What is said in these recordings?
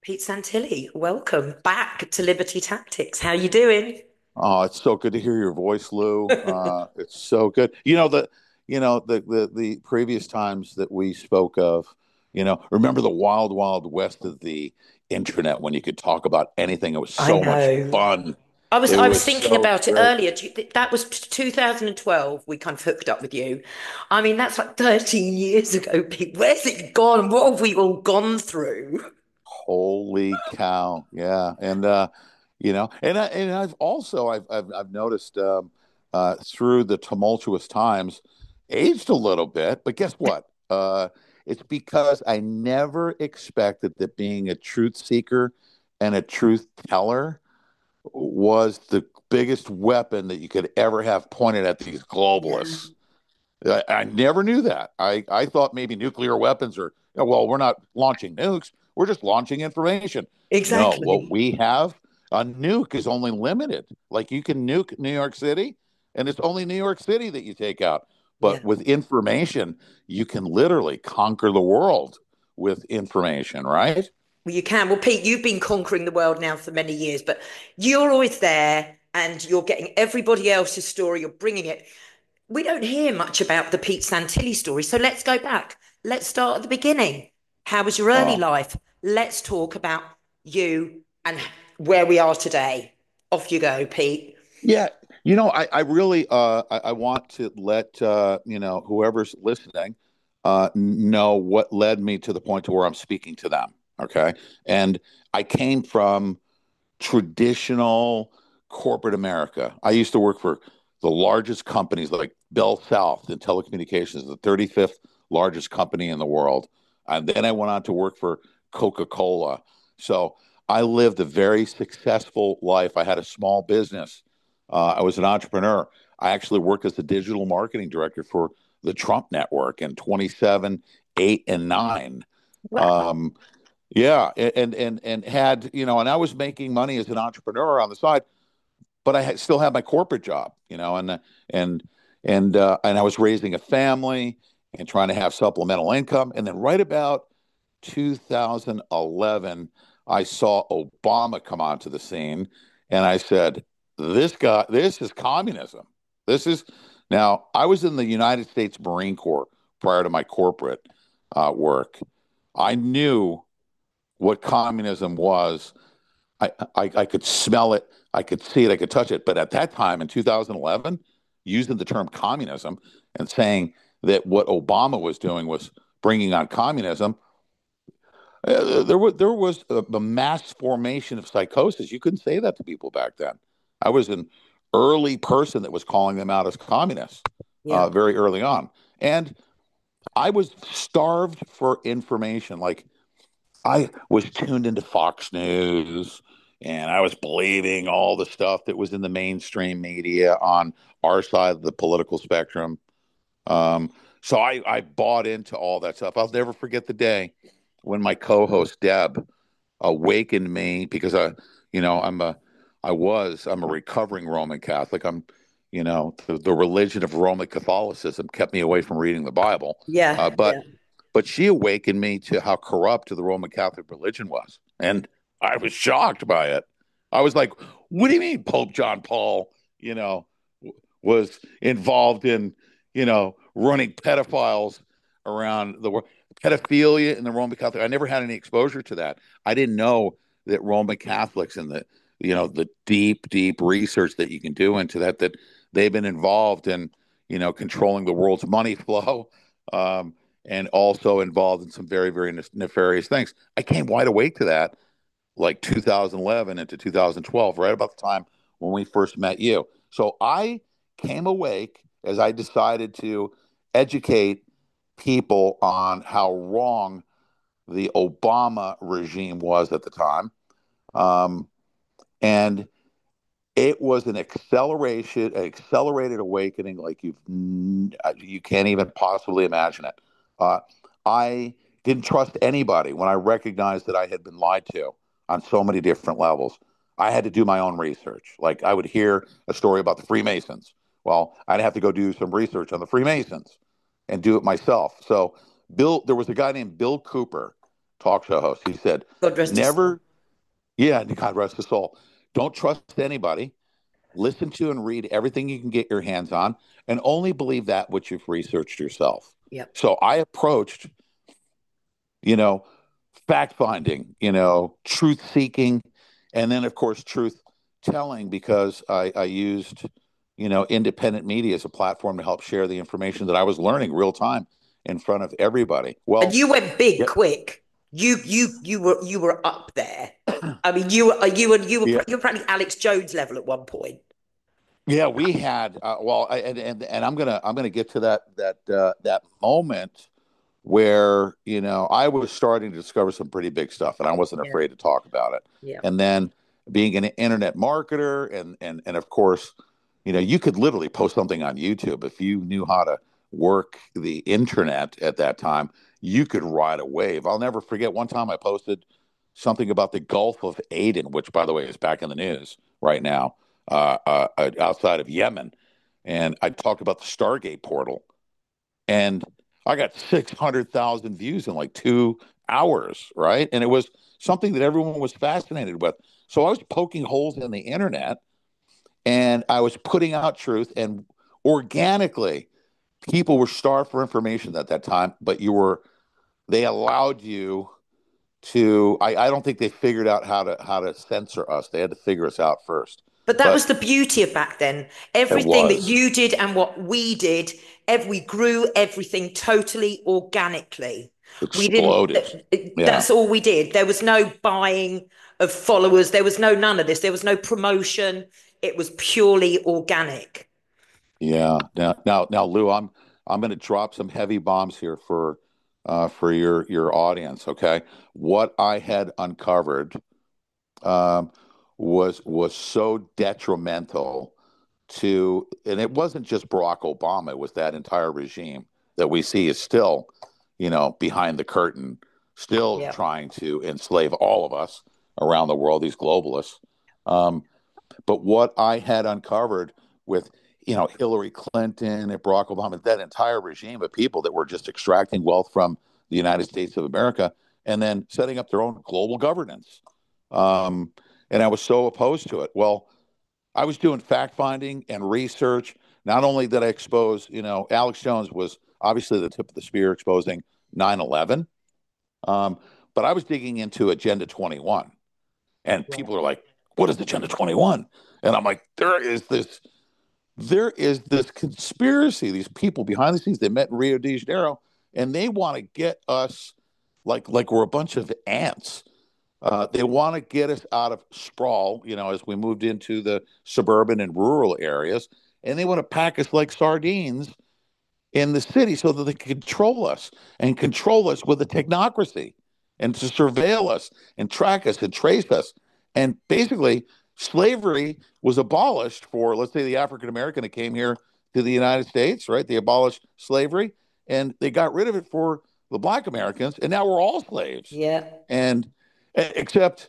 Pete Santilli, welcome back to Liberty Tactics. How you doing? Oh, it's so good to hear your voice, Lou. It's so good. The previous times that we spoke of, remember the wild, wild west of the internet when you could talk about anything. It was I so much know. fun. I was It I was was thinking so about it great. earlier. That was 2012. We kind of hooked up with you. I mean, that's like 13 years ago, Pete. Where's it gone? What have we all gone through? Holy cow. Yeah. And I've noticed through the tumultuous times aged a little bit, but guess what? It's because I never expected that being a truth seeker and a truth teller was the biggest weapon that you could ever have pointed at these Yeah, globalists. I never knew that. I thought maybe nuclear weapons are, well, we're not launching nukes. We're just launching information. No, what exactly. we have, a nuke is only limited. Like you can nuke New York City, and it's only New York City that you take out. Yeah. But with information, you can literally conquer the world with information, right? Well, you can. Well, Pete, you've been conquering the world now for many years, but you're always there and you're getting everybody else's story. You're bringing it. We don't hear much about the Pete Santilli story. So let's go back. Let's start at the beginning. How was your early Oh, life? Let's talk about you and where we are today. Off you go, Pete. yeah. I really I want to let whoever's listening know what led me to the point to where I'm speaking to them. Okay. And I came from traditional corporate America. I used to work for the largest companies like Bell South in telecommunications, the 35th largest company in the world. And then I went on to work for Coca-Cola. So I lived a very successful life. I had a small business. I was an entrepreneur. I actually worked as the digital marketing director for the Trump Network in 27, 8, and 9. Wow. Um, yeah, and had and I was making money as an entrepreneur on the side, but still had my corporate job, and and I was raising a family and trying to have supplemental income, and then right about 2011, I saw Obama come onto the scene, and I said, "This guy, this is communism. This is." Now, I was in the United States Marine Corps prior to my corporate work. I knew what communism was. I could smell it, I could see it, I could touch it. But at that time in 2011, using the term communism and saying that what Obama was doing was bringing on communism, there was a mass formation of psychosis. You couldn't say that to people back then. I was an early person that was calling them out as communists Yeah. very early on, and I was starved for information. Like I was tuned into Fox News and I was believing all the stuff that was in the mainstream media on our side of the political spectrum. Um, so I bought into all that stuff. I'll never forget the day when my co-host Deb awakened me because I'm a recovering Roman Catholic. The religion of Roman Catholicism kept me away from reading the Bible. Yeah. But Yeah. but she awakened me to how corrupt the Roman Catholic religion was. And I was shocked by it. I was like, what do you mean Pope John Paul, was involved in, running pedophiles around the world? Pedophilia in the Roman Catholic. I never had any exposure to that. I didn't know that Roman Catholics and the deep, deep research that you can do into that they've been involved in, controlling the world's money flow. Um, and also involved in some very, very nefarious things. I came wide awake to that like 2011 into 2012, right about the time when we first met you. So I came awake as I decided to educate people on how wrong the Obama regime was at the time. Um, and it was an accelerated awakening like you can't even possibly imagine it. Uh, I didn't trust anybody when I recognized that I had been lied to on so many different levels. I had to do my own research. Like I would hear a story about the Freemasons. Well, I'd have to go do some research on the Freemasons and do it myself. So there was a guy named Bill Cooper talk show host. He said, God rest his soul. never, yeah, God rest his soul. Don't trust anybody. Listen to and read everything you can get your hands on, and only believe that which you've researched yourself. Yep. So I approached, you know, fact finding, truth seeking, and then, of course, truth telling because I used, independent media as a platform to help share the information that I was learning real time in front of everybody. And Well, you went big yeah, quick. You were up there. I mean, you were practically Alex Jones level at one point. yeah, we had and I'm gonna get to that moment where I was starting to discover some pretty big stuff, and I wasn't Yeah. afraid to talk about it. Yeah. And then being an internet marketer, and of course, you could literally post something on YouTube if you knew how to work the internet at that time. You could ride a wave. I'll never forget one time I posted something about the Gulf of Aden, which, by the way, is back in the news right now, outside of Yemen, and I talked about the Stargate portal, and I got 600,000 views in like 2 hours, right? And it was something that everyone was fascinated with. So I was poking holes in the internet, and I was putting out truth, and organically, people were starved for information at that time, but they allowed you to, I don't think they figured out how to censor us. They had to figure us out first. But that was But the beauty of back then. it Everything that was, you did and what we did, we grew everything totally organically. We didn't, exploded. Yeah. that's all we did. There was no buying of followers. There was no none of this. There was no promotion. It was purely organic. Yeah. Now, Lou, I'm going to drop some heavy bombs here for your audience. Okay, what I had uncovered um, was so detrimental to, and it wasn't just Barack Obama; it was that entire regime that we see is still, behind the curtain, still Yeah. trying to enslave all of us around the world. These globalists. Um, but what I had uncovered with, Hillary Clinton and Barack Obama, that entire regime of people that were just extracting wealth from the United States of America and then setting up their own global governance. Um, and I was so opposed to it. Well, I was doing fact finding and research. Not only did I expose, Alex Jones was obviously the tip of the spear exposing 9/11, um, but I was digging into Agenda 21. And Yeah. people are like, what is Agenda 21? And I'm like, there is this conspiracy, these people behind the scenes. They met in Rio de Janeiro, and they want to get us like we're a bunch of ants. They want to get us out of sprawl, as we moved into the suburban and rural areas, and they want to pack us like sardines in the city so that they can control us with a technocracy and to surveil us and track us and trace us. And basically, slavery was abolished for, let's say, the African American that came here to the United States, right? They abolished slavery and they got rid of it for the Black Americans. And now we're all slaves. Yeah. And except,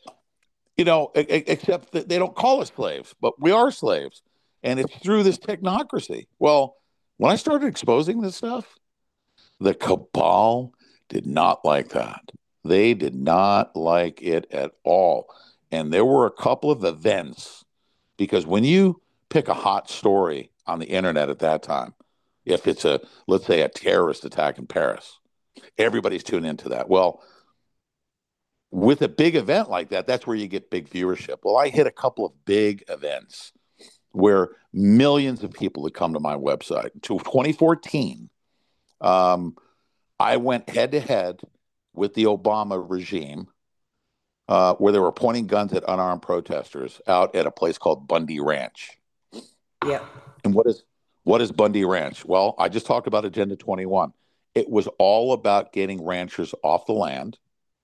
except that they don't call us slaves, but we are slaves. And it's through this technocracy. Well, when I started exposing this stuff, the cabal did not like that. They did not like it at all. And there were a couple of events because when you pick a hot story on the internet at that time, if it's let's say, a terrorist attack in Paris, everybody's tuning into that. Well, with a big event like that, that's where you get big viewership. Well, I hit a couple of big events where millions of people had come to my website. To 2014, I went head to head with the Obama regime, where they were pointing guns at unarmed protesters out at a place called Bundy Ranch. Yeah. And what is Bundy Ranch? Well, I just talked about Agenda 21. It was all about getting ranchers off the land,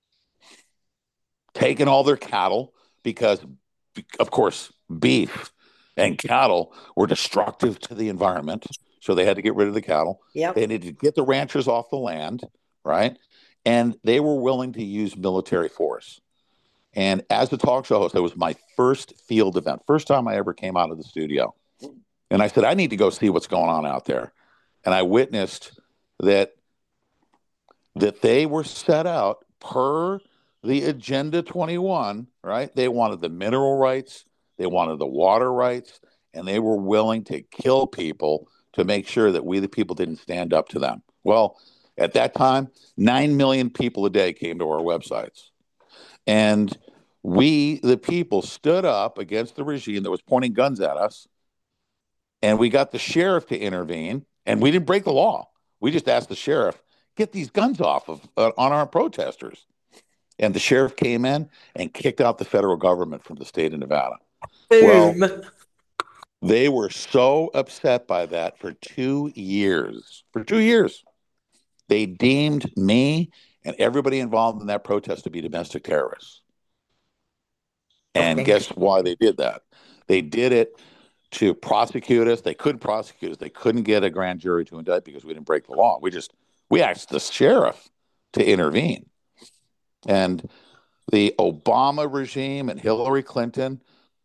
taking all their cattle because, of course, beef and cattle were destructive to the environment. So they had to get rid of the cattle. Yeah. They needed to get the ranchers off the land, right? And they were willing to use military force. And as a talk show host, it was my first field event, first time I ever came out of the studio. And I said, I need to go see what's going on out there. And I witnessed that they were set out per the Agenda 21, right? They wanted the mineral rights, they wanted the water rights, and they were willing to kill people to make sure that we, the people, didn't stand up to them. Well, at that time, 9 million people a day came to our websites. And we, the people, stood up against the regime that was pointing guns at us. And we got the sheriff to intervene. And we didn't break the law. We just asked the sheriff, get these guns off of on our protesters. And the sheriff came in and kicked out the federal government from the state of Nevada. Well, Boom. they were so upset by that for 2 years. For 2 years, they deemed me and everybody involved in that protest to be domestic terrorists. And Shocking. guess why they did that? They did it to prosecute us. They couldn't prosecute us. They couldn't get a grand jury to indict because we didn't break the law. We asked the sheriff to intervene. And the Obama regime and Hillary Clinton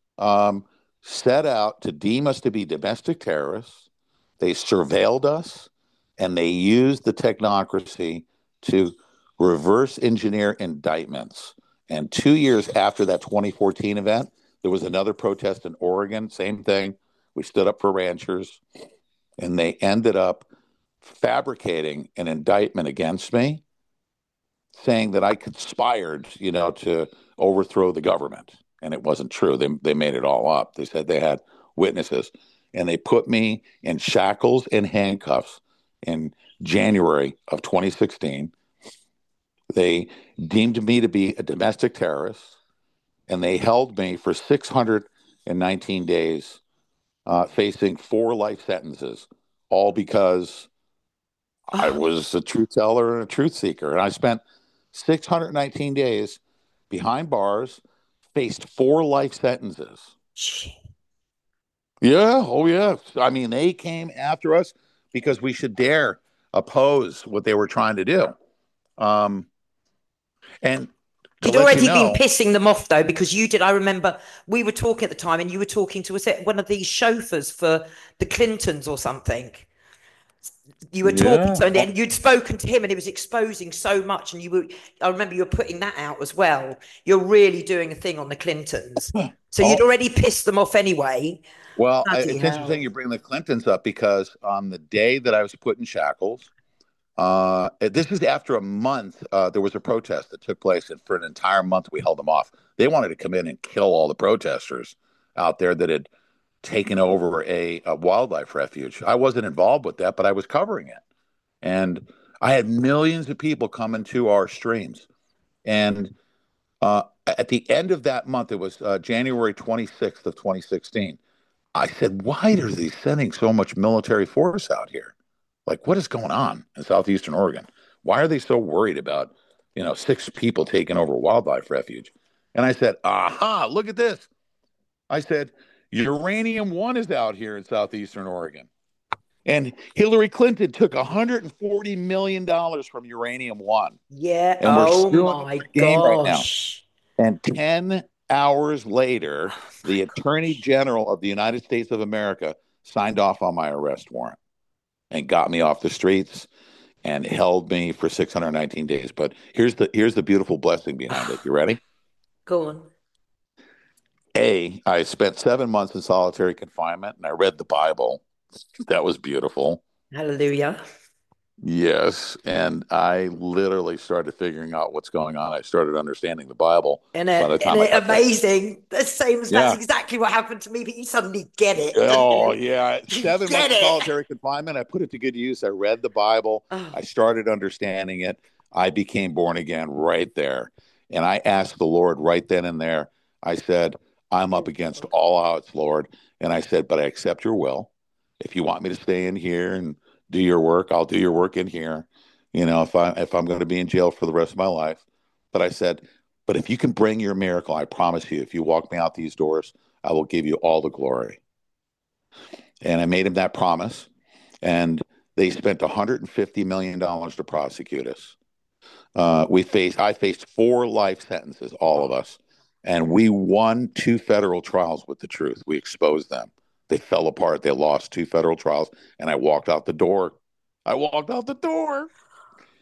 set out to deem us to be domestic terrorists. They surveilled us and they used the technocracy to reverse engineer indictments. And 2 years after that 2014 event, there was another protest in Oregon, same thing. We stood up for ranchers, and they ended up fabricating an indictment against me, saying that I conspired, to overthrow the government. And it wasn't true. They made it all up. They said they had witnesses, and they put me in shackles and handcuffs in January of 2016. They deemed me to be a domestic terrorist, and they held me for 619 days, facing 4 life sentences, all because I Oh, was a truth teller and a truth seeker. And I spent 619 days behind bars, faced 4 life sentences. gee. Yeah, oh yeah. I mean, they came after us because we should dare oppose what they were trying to do. Um, and to You'd let you already been know, pissing them off though, because you did. I remember we were talking at the time, and you were talking to us at one of these chauffeurs for the Clintons or something. You were talking yeah. to, and then you'd spoken to him, and he was exposing so much. And you were, I remember you were putting that out as well. You're really doing a thing on the Clintons, so you'd Oh, already pissed them off anyway. well, Bloody it's interesting hell! you bring the Clintons up because on the day that I was put in shackles, this is after a month. There was a protest that took place, and for an entire month, we held them off. They wanted to come in and kill all the protesters out there that had taken over a wildlife refuge. I wasn't involved with that, but I was covering it. And I had millions of people coming to our streams. And at the end of that month, it was January 26th of 2016. I said, why are they sending so much military force out here? Like, what is going on in southeastern Oregon? Why are they so worried about, 6 people taking over a wildlife refuge? And I said, aha, look at this. I said, Uranium One is out here in southeastern Oregon. And Hillary Clinton took $140 million from Uranium One. Yeah. And we're Oh suing them my for game right now. gosh. And 10 hours later, the Attorney General of the United States of America signed off on my arrest warrant and got me off the streets and held me for 619 days. But here's the beautiful blessing behind it. You ready? Go on. I spent 7 months in solitary confinement and I read the Bible. That was beautiful. Hallelujah. Yes, and I literally started figuring out what's going on. I started understanding the Bible And by it, the and time I it got to, amazing. The same as that's yeah. exactly what happened to me, but you suddenly get it, don't Oh, you? yeah. You 7 months get of it. solitary confinement. I put it to good use. I read the Bible. Oh, I started understanding it. I became born again right there. And I asked the Lord right then and there. I said, I'm up thank you, against God. all odds, Lord. And I said, but I accept your will. If you want me to stay in here and do your work, I'll do your work in here. If I'm going to be in jail for the rest of my life. But I said, but if you can bring your miracle, I promise you, if you walk me out these doors, I will give you all the glory. And I made him that promise. And they spent $150 million to prosecute us. I faced 4 life sentences, all of us. And we won 2 federal trials with the truth. We exposed them. They fell apart. They lost 2 federal trials. And I walked out the door. I walked out the door.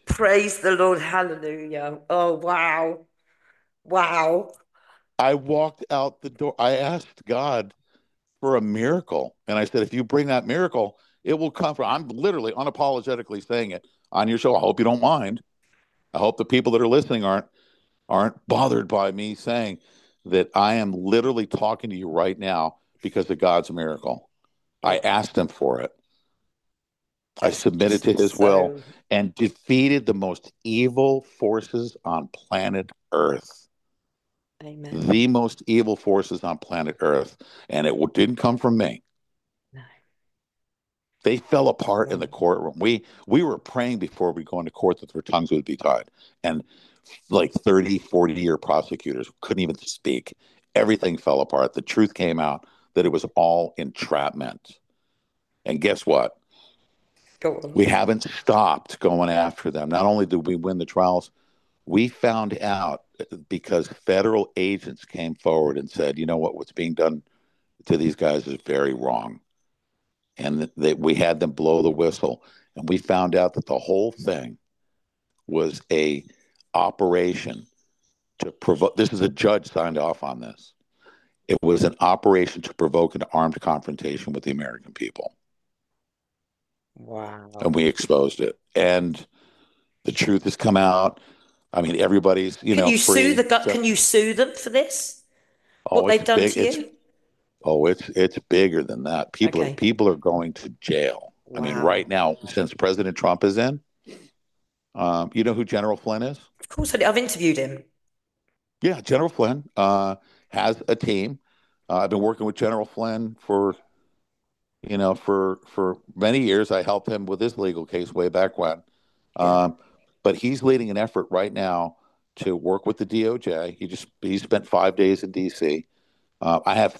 Praise the Lord. Hallelujah. Oh, wow. Wow. I walked out the door. I asked God for a miracle. And I said, if you bring that miracle, it will come from, I'm literally unapologetically saying it on your show. I hope you don't mind. I hope the people that are listening aren't bothered by me saying that I am literally talking to you right now because of God's miracle. I It, asked him for it. I that's submitted to just his will so, and defeated the most evil forces on planet Earth. amen. The most evil forces on planet Earth. And it didn't come from me. No. They fell apart in the Wow. courtroom. We were praying before we go into court that their tongues would be tied. And like 30, 40-year prosecutors couldn't even speak. Everything fell apart. The truth came out that it was all entrapment. And guess what? Go on. We haven't stopped going after them. Not only did we win the trials, we found out because federal agents came forward and said, you know what, what's being done to these guys is very wrong. And that we had them blow the whistle. And we found out that the whole thing was a operation to provoke. This is a judge signed off on this. It was an operation to provoke an armed confrontation with the American people. And Wow. we exposed it. And the truth has come out. I mean, everybody's, Can you sue free. the gut? So, Can you sue them for this? What oh, it's they've done big. to you? It's bigger than that. Okay. People are going to jail. I mean, right Wow. now, since President Trump is in, you know who General Flynn is? Of course, I've interviewed him. Yeah, General Flynn has a team. I've been working with General Flynn for for many years. I helped him with his legal case way back when. Yeah. Um, but he's leading an effort right now to work with the DOJ. He spent 5 days in D.C. I have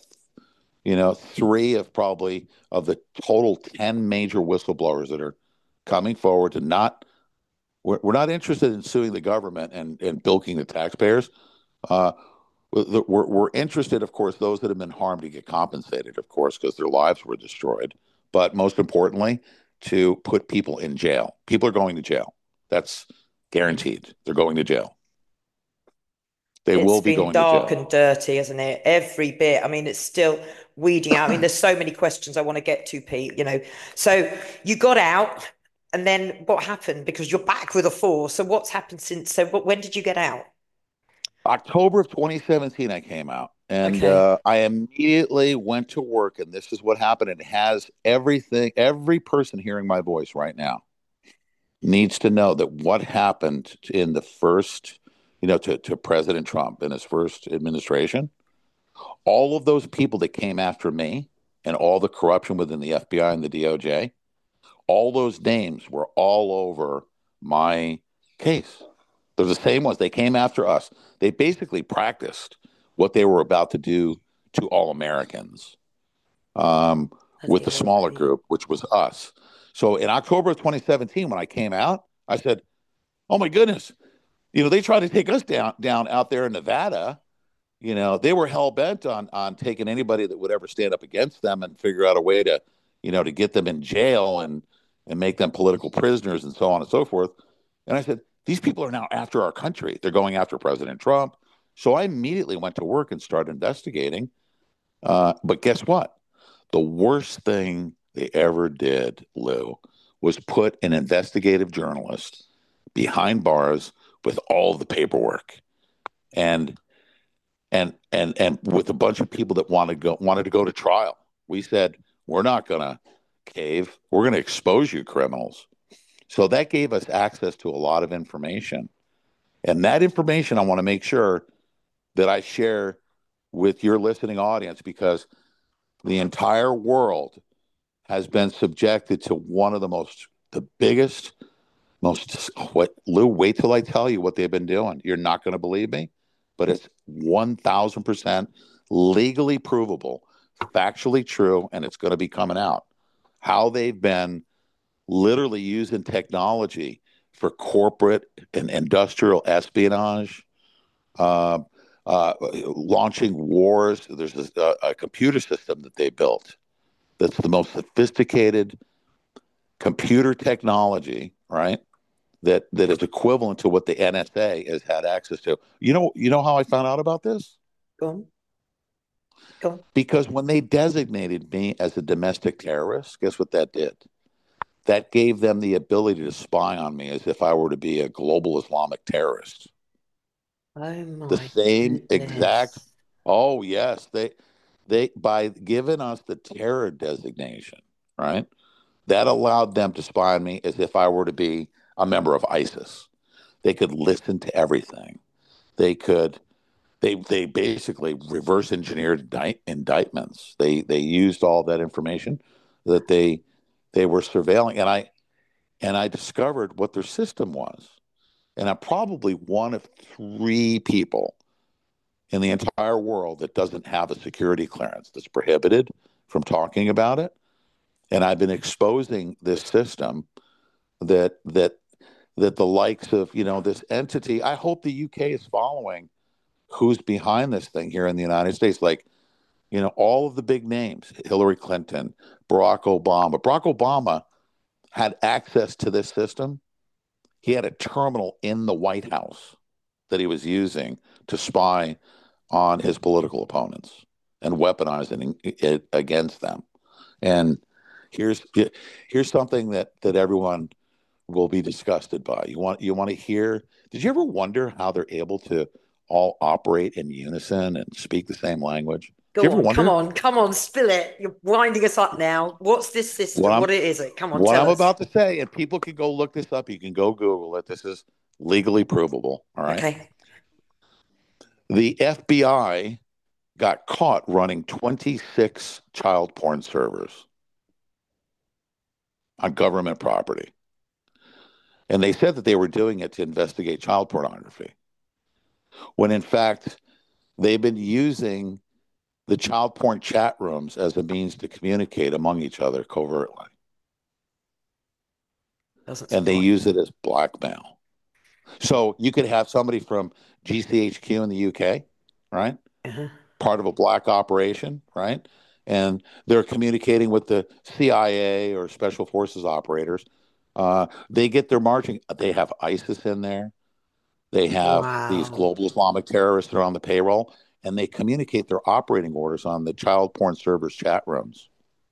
three of probably of the total 10 major whistleblowers that are coming forward to not. We're not interested in suing the government and bilking the taxpayers. Uh, we're interested, of course, those that have been harmed to get compensated, of course, because their lives were destroyed. But most importantly, to put people in jail. People are going to jail. That's guaranteed. They're going to jail. They It's will be been going to dark jail. and dirty, hasn't it? Every bit. I mean, it's still weeding out. I mean, there's so many questions I want to get to, Pete, So you got out, and then what happened? Because you're back with a force. So what's happened since? So when did you get out? October of 2017, I came out and Okay. I immediately went to work. And this is what happened. It has everything, every person hearing my voice right now needs to know that what happened in the first, to President Trump in his first administration, all of those people that came after me and all the corruption within the FBI and the DOJ, all those names were all over my case. They're the same ones. They came after us. They basically practiced what they were about to do to all Americans um, with Bloody the hell, smaller Pete. group, which was us. So in October of 2017, when I came out, I said, "Oh my goodness, they tried to take us down out there in Nevada. They were hell bent on taking anybody that would ever stand up against them and figure out a way to, to get them in jail and make them political prisoners and so on and so forth." And I said, "These people are now after our country. They're going after President Trump." So I immediately went to work and started investigating. But guess what? The worst thing they ever did, Lou, was put an investigative journalist behind bars with all the paperwork and and with a bunch of people that wanted to go to trial. We said, we're not going to cave. We're going to expose you criminals. So that gave us access to a lot of information. And that information I want to make sure that I share with your listening audience because the entire world has been subjected to one of the biggest, most, what, Lou, wait till I tell you what they've been doing. You're not going to believe me, but it's 1000% legally provable, factually true, and it's going to be coming out. How they've been literally using technology for corporate and industrial espionage, uh, launching wars. There's a computer system that they built that's the most sophisticated computer technology, right? that is equivalent to what the NSA has had access to. You know how I found out about this? Go on. Go on. Because when they designated me as a domestic terrorist, guess what that did? That gave them the ability to spy on me as if I were to be a global Islamic terrorist. Oh The my same exact. goodness. Oh yes, they by giving us the terror designation, right? That allowed them to spy on me as if I were to be a member of ISIS. They could listen to everything. They could they basically reverse engineered indictments. They used all that information that they were surveilling, and I discovered what their system was. And I'm probably one of three people in the entire world that doesn't have a security clearance, that's prohibited from talking about it. And I've been exposing this system that that the likes of, this entity. I hope the UK is following who's behind this thing here in the United States. Like, all of the big names: Hillary Clinton, Barack Obama. Barack Obama had access to this system. He had a terminal in the White House that he was using to spy on his political opponents and weaponizing it against them. And here's here's something that everyone will be disgusted by. You want to hear? Did you ever wonder how they're able to all operate in unison and speak the same language? Did you Go ever on, wonder come on, spill it. You're winding us up now. What's this what system? I'm What is it? Come on, what tell I'm us. about to say? And people can go look this up. You can go Google it. This is legally provable. All right. Okay. The FBI got caught running 26 child porn servers on government property. And they said that they were doing it to investigate child pornography, when in fact, they've been using the child porn chat rooms as a means to communicate among each other covertly. Doesn't And they surprise use me. it as blackmail. So you could have somebody from GCHQ in the UK, right? Uh-huh. Part of a black operation, right? And they're communicating with the CIA or special forces operators. They get their marching. They have ISIS in there. They have these Wow. global Islamic terrorists that are on the payroll, and they communicate their operating orders on the child porn servers chat rooms.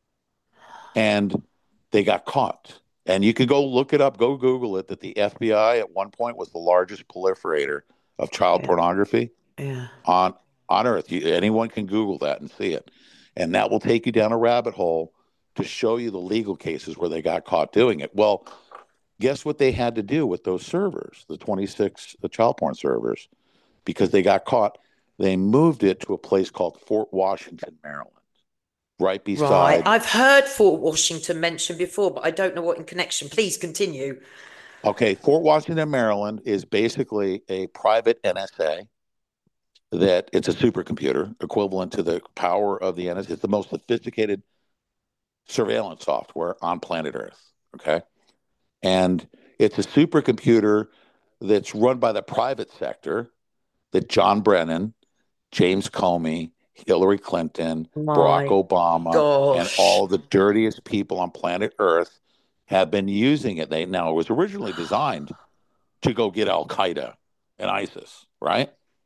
And they got caught. And you can go look it up, go Google it, that the FBI at one point was the largest proliferator of child Yeah. pornography Yeah. on Earth. Anyone can Google that and see it, and that will take you down a rabbit hole to show you the legal cases where they got caught doing it. Well, guess what they had to do with those servers, the 26 the child porn servers, because they got caught. They moved it to a place called Fort Washington, Maryland, right Right. beside. I've heard Fort Washington mentioned before, but I don't know what in connection. Please continue. Okay, Fort Washington, Maryland is basically a private NSA. That it's a supercomputer equivalent to the power of the NSA. It's the most sophisticated surveillance software on planet Earth. Okay. And it's a supercomputer that's run by the private sector that John Brennan, James Comey, Hillary Clinton, Barack My Obama, and gosh. all the dirtiest people on planet Earth have been using it. Now, it was originally designed to go get Al Qaeda and ISIS, right?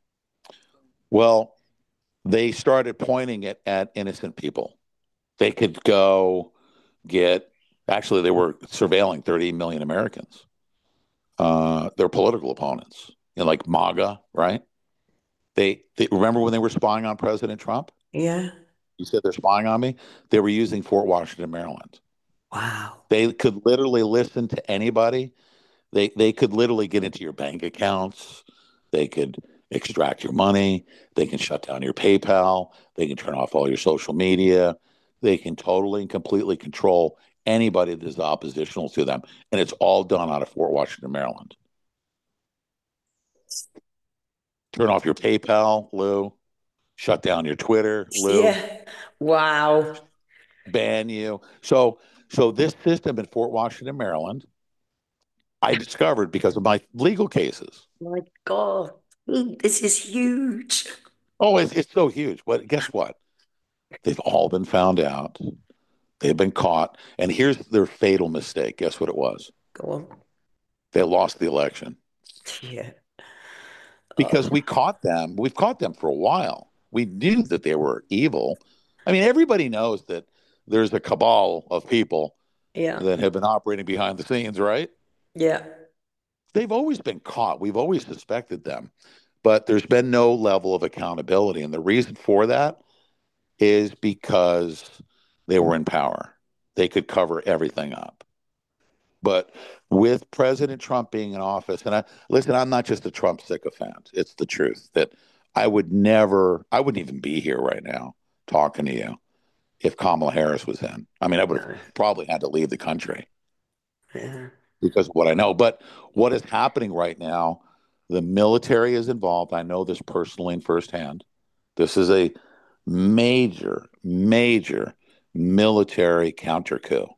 Well, they started pointing it at innocent people. They could go get, actually, they were surveilling 30 million Americans, their political opponents, like MAGA, right? They remember when they were spying on President Trump? Yeah. You said they're spying on me. They were using Fort Washington, Maryland. Wow. They could literally listen to anybody. They could literally get into your bank accounts. They could extract your money. They can shut down your PayPal. They can turn off all your social media. They can totally and completely control anybody that is oppositional to them. And it's all done out of Fort Washington, Maryland. Turn off your PayPal, Lou. Shut down your Twitter, Lou. Yeah. Wow. Ban you. So this system in Fort Washington, Maryland, I discovered because of my legal cases. My God. This is huge. Oh, it's so huge. But guess what? They've all been found out. They've been caught. And here's their fatal mistake. Guess what it was? Go on. They lost the election Yeah. because Oh, we caught them. We've caught them for a while. We knew that they were evil. I mean, everybody knows that there's a cabal of people yeah. that have been operating behind the scenes, right? Yeah. They've always been caught. We've always suspected them, but there's been no level of accountability. And the reason for that is because they were in power. They could cover everything up. But with President Trump being in office, and listen, I'm not just a Trump sycophant. It's the truth that I wouldn't even be here right now talking to you if Kamala Harris was in. I mean, I would have No. probably had to leave the country Yeah. because of what I know. But what is happening right now, the military is involved. I know this personally and firsthand. This is a major, major military counter coup.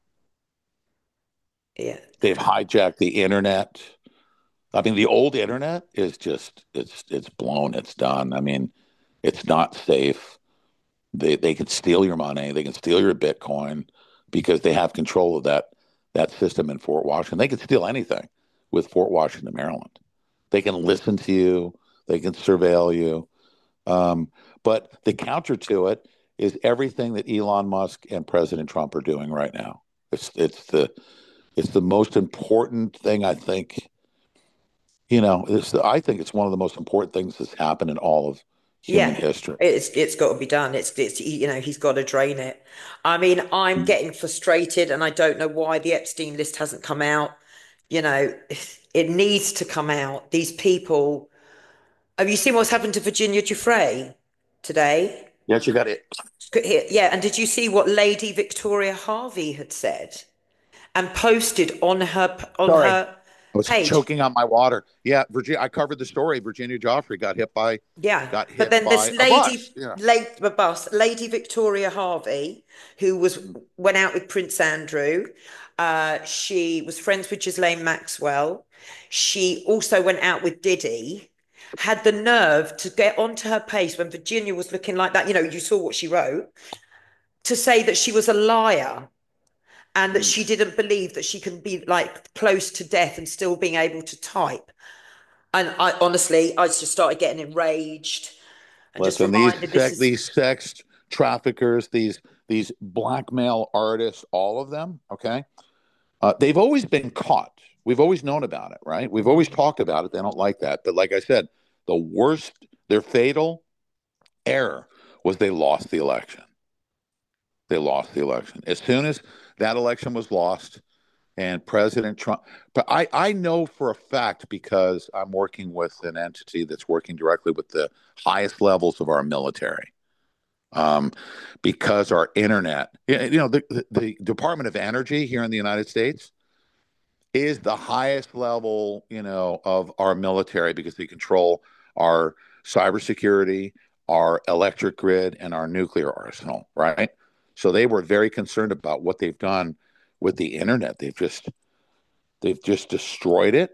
Yeah. They've hijacked the internet. I mean, the old internet is just it's blown. It's done. I mean, it's not safe. They can steal your money. They can steal your Bitcoin because they have control of that system in Fort Washington. They can steal anything with Fort Washington, Maryland. They can listen to you. They can surveil you. Um, but the counter to it is everything that Elon Musk and President Trump are doing right now. It's the most important thing I think. I think it's one of the most important things that's happened in all of human Yeah. history. It's got to be done. It's he's got to drain it. I mean, I'm getting frustrated and I don't know why the Epstein list hasn't come out. You know, it needs to come out. These people, have you seen what's happened to Virginia Giuffre today? Yes, you got it. Yeah, and did you see what Lady Victoria Harvey had said and posted on Sorry, her I was page? choking on my water. Yeah, Virginia. I covered the story. Virginia Joffrey Yeah, got but hit then this by a bus. Yeah. Lady Victoria Harvey, who went out with Prince Andrew. She was friends with Ghislaine Maxwell. She also went out with Diddy. Had the nerve to get onto her page when Virginia was looking like that. You know, you saw what she wrote to say that she was a liar and that Mm. she didn't believe that she can be like close to death and still being able to type. And I honestly, I just started getting enraged and just Listen, reminded this is, these sex traffickers, these blackmail artists, all of them. Okay, they've always been caught. We've always known about it, right? We've always talked about it. They don't like that, but like I said, the worst, their fatal error was they lost the election. They lost the election. As soon as that election was lost and President Trump, but I know for a fact because I'm working with an entity that's working directly with the highest levels of our military. Um, because our internet, the Department of Energy here in the United States is the highest level, of our military because they control our cybersecurity, our electric grid, and our nuclear arsenal, right? So they were very concerned about what they've done with the internet. They've just destroyed it.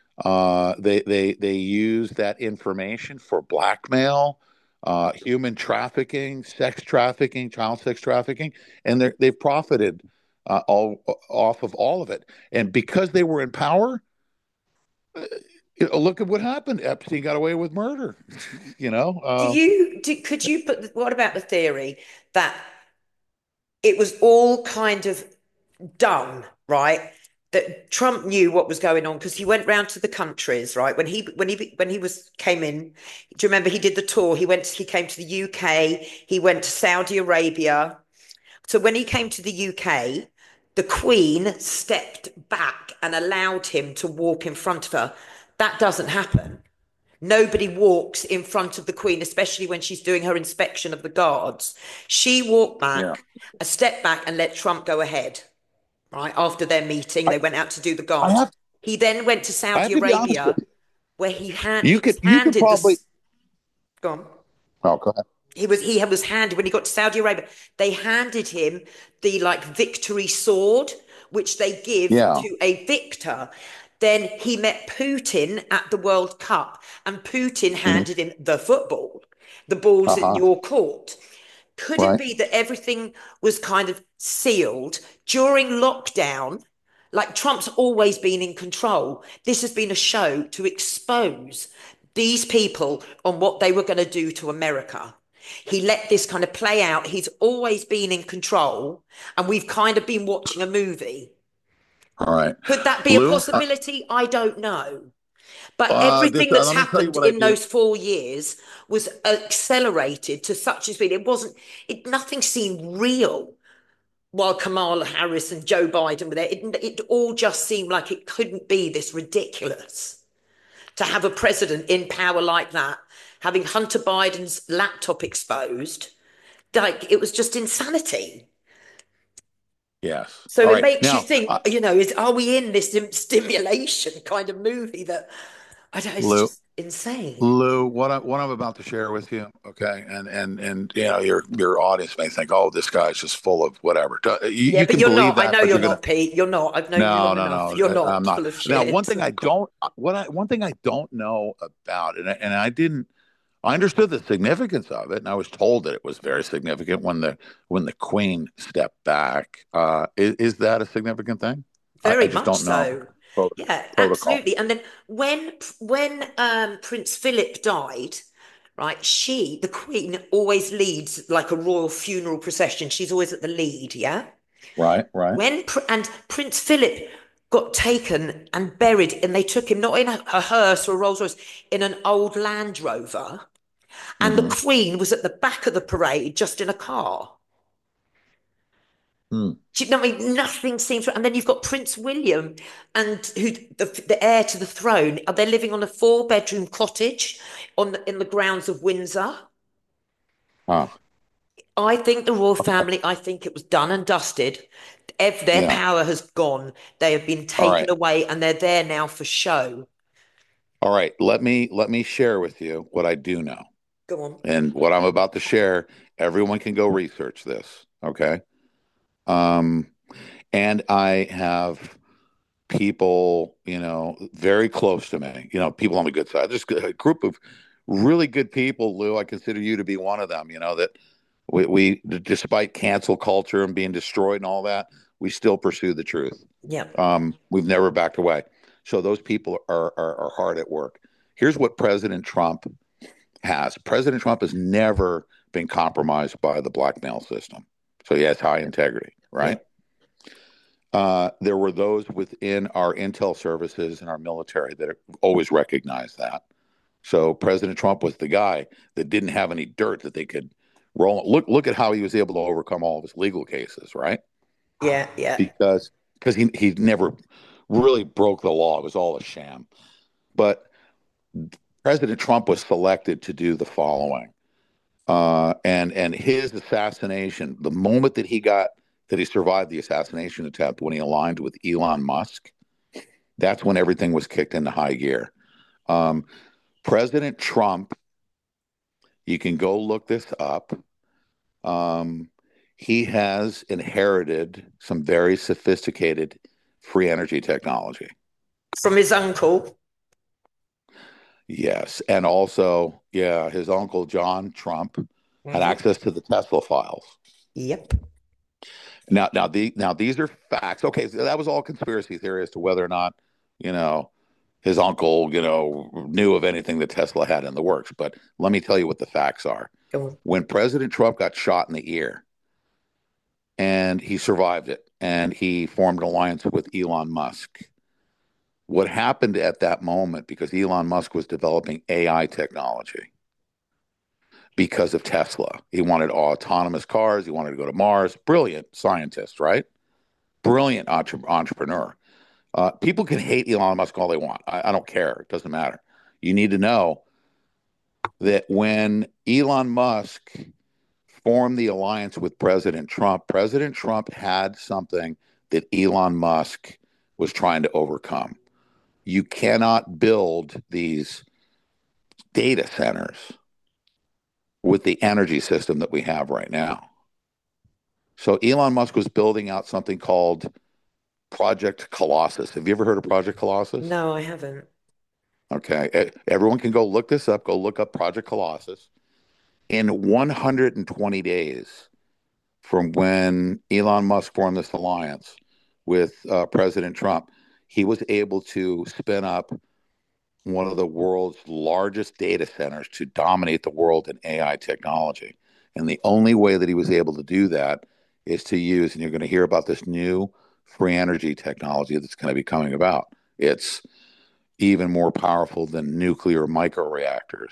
They use that information for blackmail, human trafficking, sex trafficking, child sex trafficking, and they've profited all off of all of it. And because they were in power, uh, look at what happened. Epstein got away with murder. you know, uh, could you put, what about the theory that it was all kind of done, right? That Trump knew what was going on because he went round to the countries, right? When he was came in, do you remember he did the tour? He came to the UK, he went to Saudi Arabia. So when he came to the UK, the Queen stepped back and allowed him to walk in front of her. That doesn't happen. Nobody walks in front of the Queen, especially when she's doing her inspection of the guards. She walked yeah. back, a step back, and let Trump go ahead. Right after their meeting, I, they went out to do the I guards. have He then went to I Saudi have to be honest with Arabia, you. where he was You could handed probably. this. Go on. Oh, go ahead. He was handed when he got to Saudi Arabia. They handed him the like victory sword, which they give Yeah. to a victor. Then he met Putin at the World Cup, and Putin Mhm. handed him the football. The ball's in Uh-huh. your court. Could it Right. be that everything was kind of sealed during lockdown? Like Trump's always been in control. This has been a show to expose these people on what they were going to do to America. He let this kind of play out. He's always been in control, and we've kind of been watching a movie. All right, Could that be a Lou. possibility? I don't know. But everything that's Let me tell you happened what I in do. those 4 years was accelerated to such a speed. It wasn't, nothing seemed real while Kamala Harris and Joe Biden were there. It all just seemed like it couldn't be this ridiculous to have a president in power like that, having Hunter Biden's laptop exposed. Like it was just insanity. Yes. So All it right. makes you Now, think, are we in this stimulation kind of movie that I don't, it's Lou, just insane. Lou, what I'm about to share with you, okay, and your audience may think, oh, this guy's just full of whatever. Yeah, You but can you're believe not. I that, know but you're you're gonna not, Pete. You're not. I've known you no, long no, enough. no. You're I'm not not. full of Now, shit. one thing I don't know about, and I didn't. I understood the significance of it, and I was told that it was very significant when the Queen stepped back. Is that a significant thing? I Very just much don't know so. Yeah, protocol. absolutely. And then when Prince Philip died, right, the Queen, always leads like a royal funeral procession. She's always at the lead, yeah? Right, right. And Prince Philip got taken and buried, and they took him not in a hearse or a Rolls Royce, in an old Land Rover. And the Mm-hmm. Queen was at the back of the parade just in a car. Hmm. Do you know what I mean? Nothing seems right. And then you've got Prince William, and who the heir to the throne. They're living on a four-bedroom cottage in the grounds of Windsor. Huh. I think the royal family. I think it was done and dusted. Their Yeah. power has gone. They have been All taken right. away, and they're there now for show. All right. Let me share with you what I do know. Go on. And what I'm about to share, everyone can go research this. Okay. Um, and I have people, very close to me, people on the good side. There's a group of really good people, Lou. I consider you to be one of them, that we despite cancel culture and being destroyed and all that, we still pursue the truth. Yeah. We've never backed away. So those people are hard at work. Here's what President Trump has. President Trump has never been compromised by the blackmail system. So he has high integrity, Yeah. right? There were those within our intel services and our military that always recognized that. So President Trump was the guy that didn't have any dirt that they could roll. Look at how he was able to overcome all of his legal cases, right? Yeah. Yeah. Because he never really broke the law. It was all a sham. But President Trump was selected to do the following. And his assassination, the moment that he survived the assassination attempt when he aligned with Elon Musk, that's when everything was kicked into high gear. Um, President Trump, you can go look this up. Um, he has inherited some very sophisticated free energy technology. From his uncle. Yes, and also, yeah, his uncle John Trump had Hmm. access to the Tesla files. Yep. Now these are facts. Okay, so that was all conspiracy theory as to whether or not, you know, his uncle, knew of anything that Tesla had in the works. But let me tell you what the facts are. Go on. When President Trump got shot in the ear, and he survived it, and he formed an alliance with Elon Musk. What happened at that moment, because Elon Musk was developing AI technology because of Tesla. He wanted autonomous cars. He wanted to go to Mars. Brilliant scientist, right? Brilliant entrepreneur. People can hate Elon Musk all they want. I don't care. It doesn't matter. You need to know that when Elon Musk formed the alliance with President Trump had something that Elon Musk was trying to overcome. You cannot build these data centers with the energy system that we have right now. So Elon Musk was building out something called Project Colossus. Have you ever heard of Project Colossus? No, I haven't. Okay. Everyone can go look this up. Go look up Project Colossus. In 120 days from when Elon Musk formed this alliance, with President Trump, he was able to spin up one of the world's largest data centers to dominate the world in AI technology. And the only way that he was able to do that is to use, and you're going to hear about this new free energy technology that's going to be coming about. It's even more powerful than nuclear microreactors.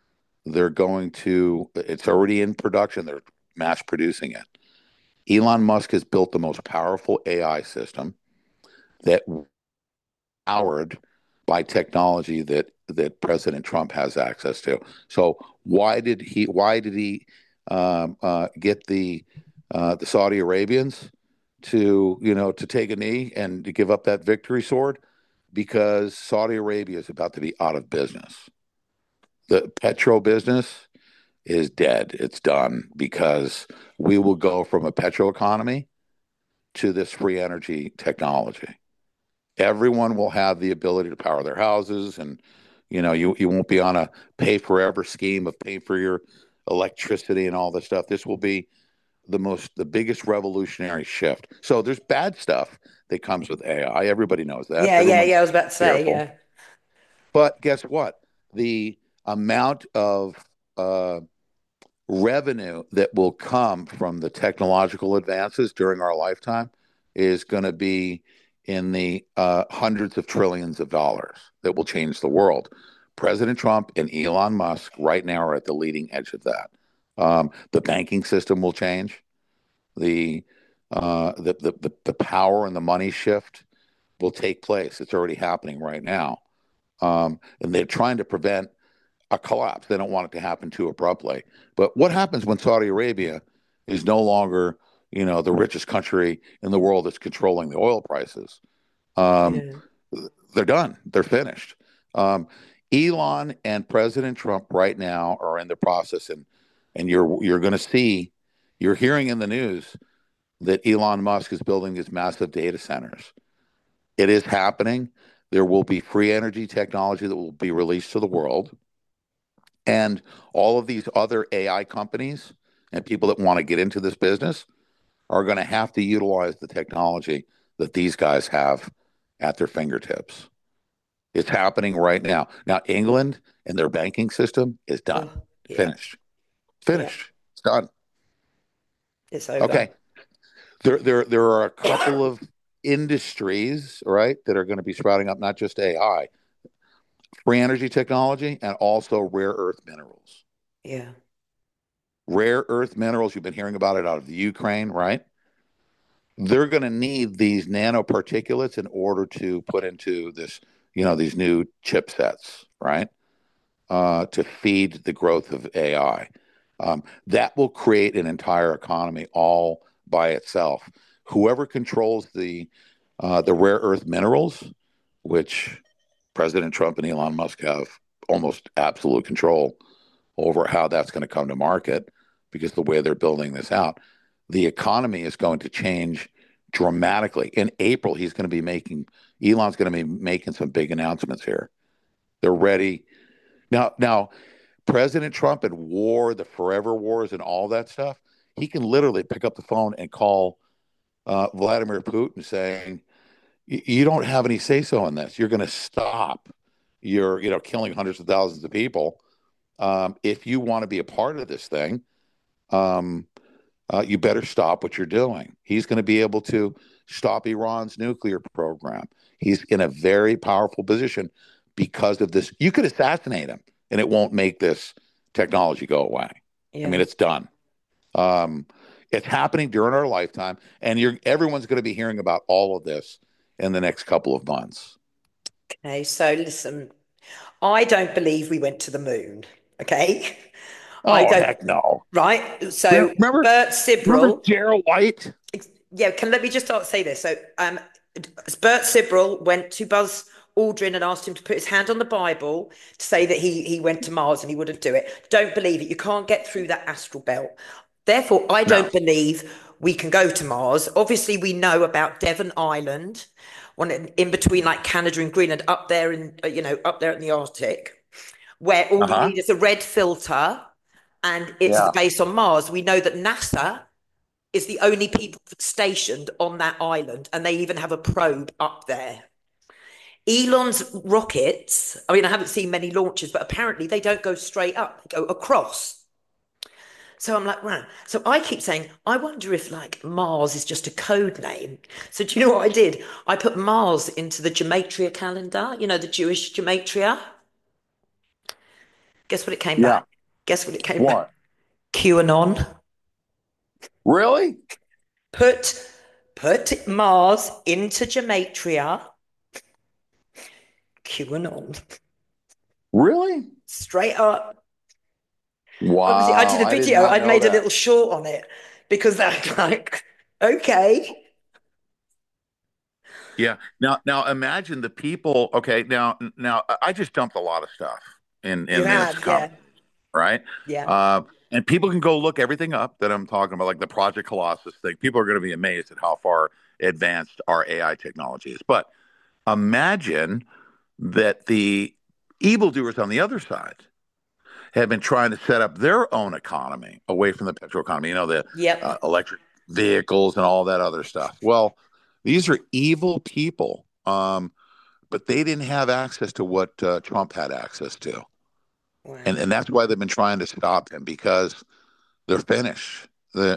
It's already in production, they're mass producing it. Elon Musk has built the most powerful AI system that powered by technology that President Trump has access to. So why did he get the Saudi Arabians to take a knee and to give up that victory sword? Because Saudi Arabia is about to be out of business. The petro business is dead. It's done because we will go from a petro economy to this free energy technology. Everyone will have the ability to power their houses, and you won't be on a pay forever scheme of pay for your electricity and all this stuff. This will be the biggest revolutionary shift. So there's bad stuff that comes with AI. Everybody knows that. Yeah, yeah, Everyone's yeah. I was about to say, careful. yeah. But guess what? The amount of uh, revenue that will come from the technological advances during our lifetime is going to be in the hundreds of trillions of dollars that will change the world. President Trump and Elon Musk right now are at the leading edge of that. The banking system will change. The power and the money shift will take place. It's already happening right now, and they're trying to prevent a collapse. They don't want it to happen too abruptly. But what happens when Saudi Arabia is no longer, the richest country in the world that's controlling the oil prices? Um, Yeah. they're done. They're finished. Um, Elon and President Trump right now are in the process, and you're going to see, you're hearing in the news that Elon Musk is building these massive data centers. It is happening. There will be free energy technology that will be released to the world. And all of these other AI companies and people that want to get into this business are going to have to utilize the technology that these guys have at their fingertips. It's happening right now. Now, England and their banking system is done, Oh, yeah, finished, yeah. finished. It's done. It's over. Okay. There are a couple of industries, right, that are going to be sprouting up, not just AI, free energy technology, and also rare earth minerals. Yeah. Rare earth minerals, you've been hearing about it out of the Ukraine, right? They're going to need these nanoparticulates in order to put into these new chipsets, right? To feed the growth of AI. That will create an entire economy all by itself. Whoever controls the rare earth minerals, which President Trump and Elon Musk have almost absolute control over how that's going to come to market, because the way they're building this out, the economy is going to change dramatically. In April, Elon's going to be making some big announcements here. They're ready. Now, President Trump and the forever wars and all that stuff, he can literally pick up the phone and call Vladimir Putin saying, you don't have any say so in this. You're going to stop your, killing hundreds of thousands of people. If you want to be a part of this thing, um, you better stop what you're doing. He's going to be able to stop Iran's nuclear program. He's in a very powerful position because of this. You could assassinate him, and it won't make this technology go away. I mean, Yeah. it's done. Um, it's happening during our lifetime, and everyone's going to be hearing about all of this in the next couple of months. Okay. So listen, I don't believe we went to the moon. Okay. I Oh, don't, heck no. right? So Remember, Bert remember Sibrel, Gerald White? yeah, let me just start say this. So Bert Sibrel went to Buzz Aldrin and asked him to put his hand on the Bible to say that he went to Mars and he wouldn't do it. Don't believe it. You can't get through that astral belt. Therefore, I No. don't believe we can go to Mars. Obviously, we know about Devon Island, one in between like Canada and Greenland, up there up there in the Arctic, where all you Uh-huh. need is a red filter, and it's the Yeah. base on Mars. We know that NASA is the only people stationed on that island, and they even have a probe up there. Elon's rockets, I mean, I haven't seen many launches, but apparently they don't go straight up, they go across. So I'm like, wow. So I keep saying, I wonder if like Mars is just a code name. So do you know what I did? I put Mars into the Gematria calendar, you know, the Jewish Gematria. Guess what it came Yeah. back? Guess what it came back? What? QAnon. Really? Put put Mars into Gematria. QAnon. Really? Straight up. Obviously, I did Wow. a I did video. not I'd know made a that. little short on it because that's like, okay. Yeah. Now imagine the people. Okay. Now I just dumped a lot of stuff You in this have, comment, yeah. right? Yeah. Uh, and people can go look everything up that I'm talking about, like the Project Colossus thing. People are going to be amazed at how far advanced our AI technology is. But imagine that the evildoers on the other side have been trying to set up their own economy away from the petrol economy, the Yep. electric vehicles and all that other stuff. Well, these are evil people, but they didn't have access to what Trump had access to. And, Wow. and that's why they've been trying to stop him because they're finished.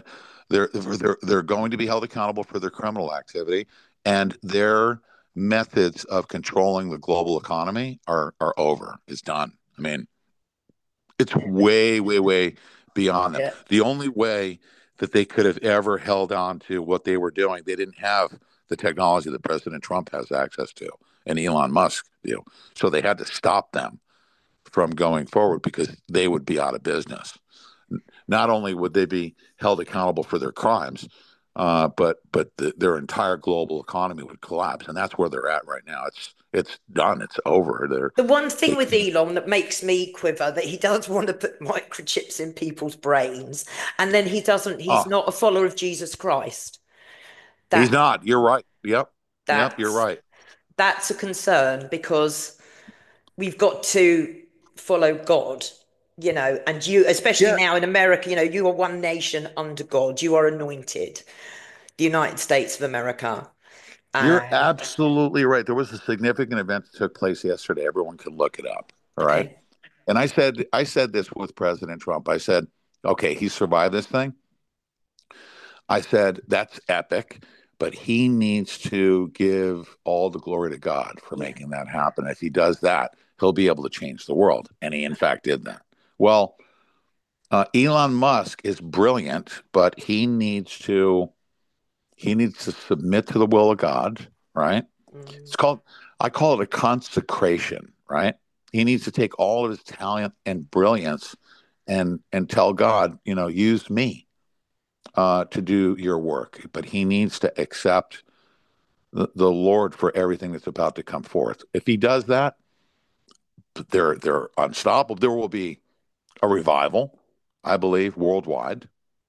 They're going to be held accountable for their criminal activity, and their methods of controlling the global economy are over. It's done. I mean, it's way, way, way beyond them. Yeah. The only way that they could have ever held on to what they were doing, they didn't have the technology that President Trump has access to and Elon Musk do. So they had to stop them from going forward because they would be out of business. Not only would they be held accountable for their crimes, but their entire global economy would collapse, and that's where they're at right now. It's done. It's over. The one thing They with can't. Elon that makes me quiver that he does want to put microchips in people's brains, and then he doesn't. He's Oh, not a follower of Jesus Christ. he's That not. You're right. Yep. Yep. You're that's right. that's a concern because we've got to follow God, and you, especially Yeah. now in America, you are one nation under God. You are anointed, the United States of America. You're And absolutely right. There was a significant event that took place yesterday. Everyone can look it up. All right. okay, And I said this with President Trump. I said, okay, he survived this thing. I said, that's epic, but he needs to give all the glory to God for yeah, making that happen. If he does that, he'll be able to change the world. And he, in fact, did that. Well, Elon Musk is brilliant, but he needs to submit to the will of God, right? mm, It's called, I call it a consecration, right? He needs to take all of his talent and brilliance and tell God, use me to do your work. But he needs to accept the Lord for everything that's about to come forth. If he does that, they're unstoppable. There will be a revival, I believe, worldwide.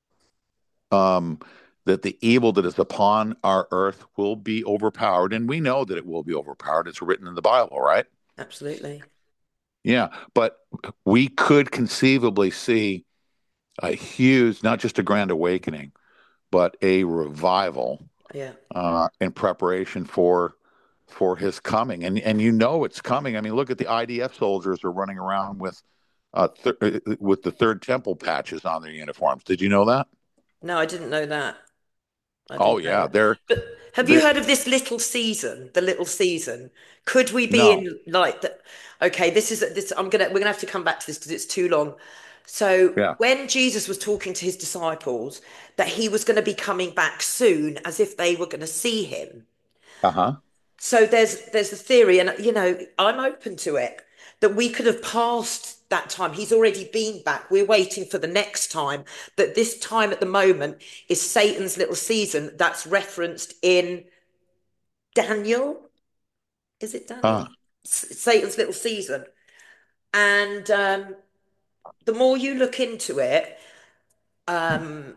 Um, that the evil that is upon our earth will be overpowered, and we know that it will be overpowered. It's written in the Bible, right? absolutely, Yeah, but we could conceivably see a huge, not just a grand awakening, but a revival yeah. in preparation for his coming, and it's coming. I mean, look at the IDF soldiers are running around with the third temple patches on their uniforms. Did you know that? No, I didn't know that. I Oh didn't know yeah, that. But have you they're heard of this little season? The little season. Could we be no, in like the? Okay, this is this. We're gonna have to come back to this because it's too long. So yeah, when Jesus was talking to his disciples that he was going to be coming back soon, as if they were going to see him. uh-huh. So there's the theory, and I'm open to it that we could have passed that time. He's already been back. We're waiting for the next time. That this time at the moment is Satan's little season that's referenced in Daniel. Is it Daniel? uh, Satan's little season. And the more you look into it, um,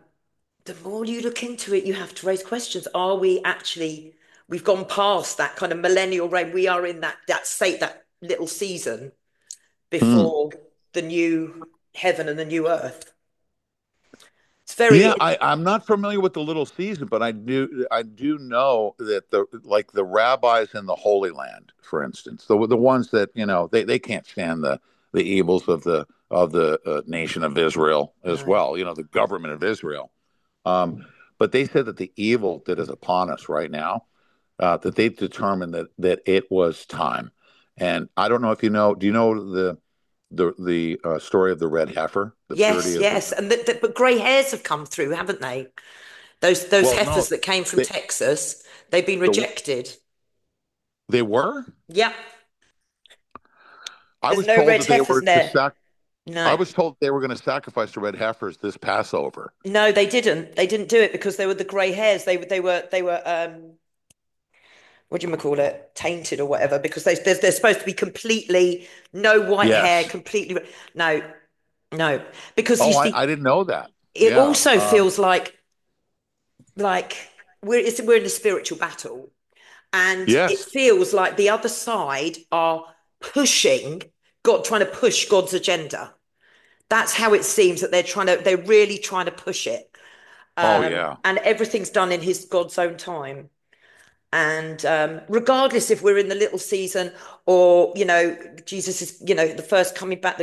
you have to raise questions. Are we actually? We've gone past that kind of millennial reign. We are in that little season mm. before the new heaven and the new earth. It's very, Yeah, I'm not familiar with the Little Season, but I do know that the rabbis in the Holy Land, for instance, the ones that they can't stand the evils of the nation of Israel as no. well, the government of Israel. But they said that the evil that is upon us right now, that they determined that it was time. And I don't know if you know, do you know the story of the red heifer, the purity Yes, of the yes, and but grey hairs have come through, haven't they? Those well, heifers no, that came from they Texas, they've been the rejected. they were. Yep, I there's was no told red that they heifers were to there. sac. I No, was told they were going to sacrifice the red heifers this Passover. no, they didn't. They didn't do it because they were the grey hairs. They were what do you call it, tainted or whatever, because they're supposed to be completely no white hair, Yes. completely. No, no, because you Oh, see, I didn't know that. it Yeah. also feels like we're in a spiritual battle, and it Yes. feels like the other side are pushing God, trying to push God's agenda. That's how it seems that they're really trying to push it. Oh, yeah. And everything's done in his God's own time. And regardless if we're in the little season or, Jesus is, the first coming back,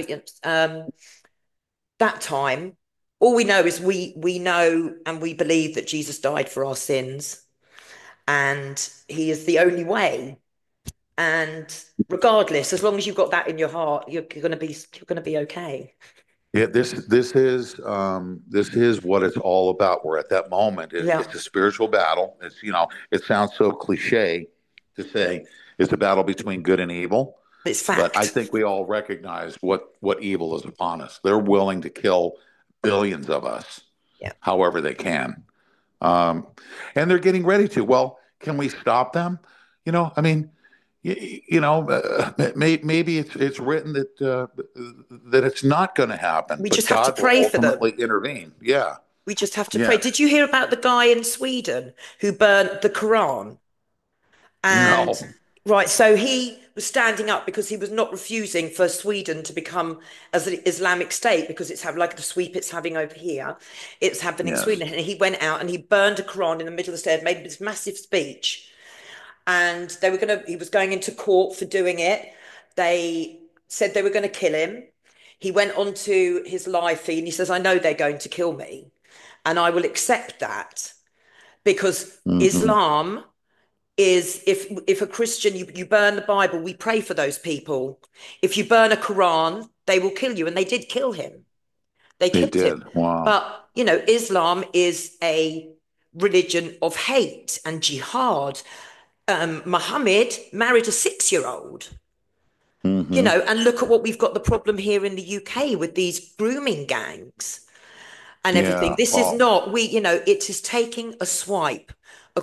that time, all we know is we know and we believe that Jesus died for our sins and he is the only way. And regardless, as long as you've got that in your heart, you're gonna be okay. Yeah. This is what it's all about. We're at that moment. Yeah, It's a spiritual battle. It sounds so cliche to say it's a battle between good and evil. it's But I fact. think we all recognize what evil is upon us. They're willing to kill billions of us, Yeah, however they can, um, and they're getting ready to. Well, can we stop them? I mean, maybe it's written that it's not going to happen, we but just have to God will pray for them. ultimately intervene. Yeah, We just have to pray. yeah. Did you hear about the guy in Sweden who burnt the Quran? And No, right, so he was standing up because he was not refusing for Sweden to become as an Islamic state because it's like the sweep it's having over here. It's happening in yes. Sweden. And he went out and he burned a Quran in the middle of the stairs, made this massive speech. And he was going into court for doing it. They said they were going to kill him. He went onto his live feed and he says, I know they're going to kill me. And I will accept that because Hmm. Islam is if a Christian you burn the Bible, we pray for those people. If you burn a Quran, they will kill you, and they did kill him. They They killed him. did. Wow. But Islam is a religion of hate and jihad. Muhammad married a 6-year old. Hmm. And look at what we've got the problem here in the UK with these grooming gangs and everything. Yeah. This is Well, not it is taking a swipe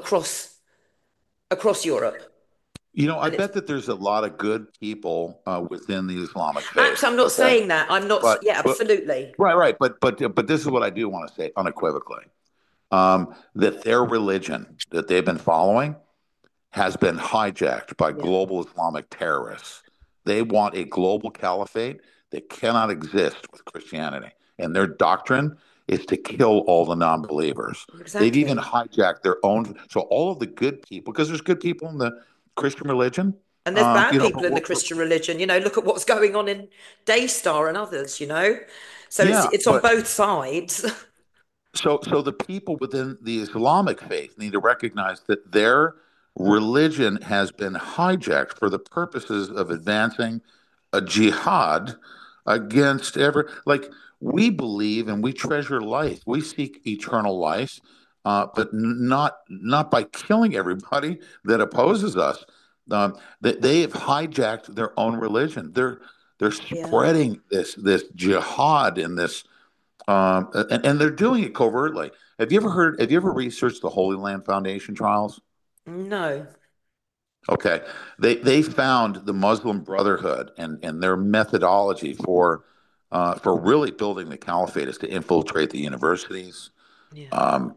across Europe. I And bet that there's a lot of good people within the Islamic faith. I'm not Okay, saying that. I'm not. but Yeah, but absolutely. right, right. But this is what I do want to say unequivocally: that their religion that they've been following has been hijacked by Yeah, global Islamic terrorists. They want a global caliphate that cannot exist with Christianity, and their doctrine is to kill all the non-believers. They've even exactly. hijacked their own. So all of the good people, because there's good people in the Christian religion, And there's bad but people in the Christian religion. Look at what's going on in Daystar and others. So it's yeah, it's on but both sides. so the people within the Islamic faith need to recognize that their religion has been hijacked for the purposes of advancing a jihad against like we believe and we treasure life. We seek eternal life, but not by killing everybody that opposes us. That they have hijacked their own religion. They're Yeah. spreading this jihad and this and they're doing it covertly. Have you ever researched the Holy Land Foundation trials? No. Okay, they found the Muslim Brotherhood and their methodology for really building the caliphate is to infiltrate the universities, Yeah. um,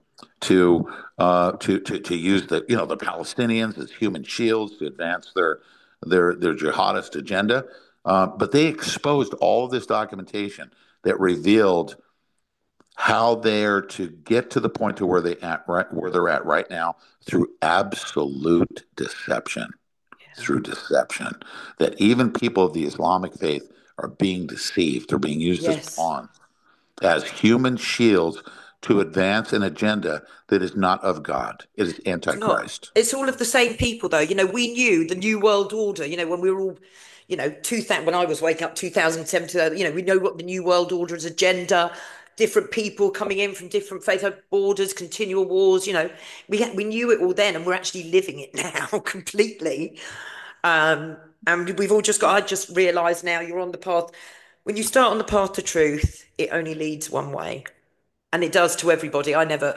to use the Palestinians as human shields to advance their jihadist agenda. But they exposed all of this documentation that revealed how they're to get to the point to where where they're at right now through absolute deception, Yeah. through deception, that even people of the Islamic faith are being deceived. They're being used as Yes. pawns, as human shields to advance an agenda that is not of God. It is It's not. antichrist. It's all of the same people, though. We knew the New World Order, when we were all, 2000, when I was waking up 2007, we know what the New World Order's agenda, different people coming in from different faith borders, continual wars, we knew it all then, and we're actually living it now completely. And we've all just got, I just realized now you're on the path. When you start on the path to truth, it only leads one way. And it does to everybody. I never,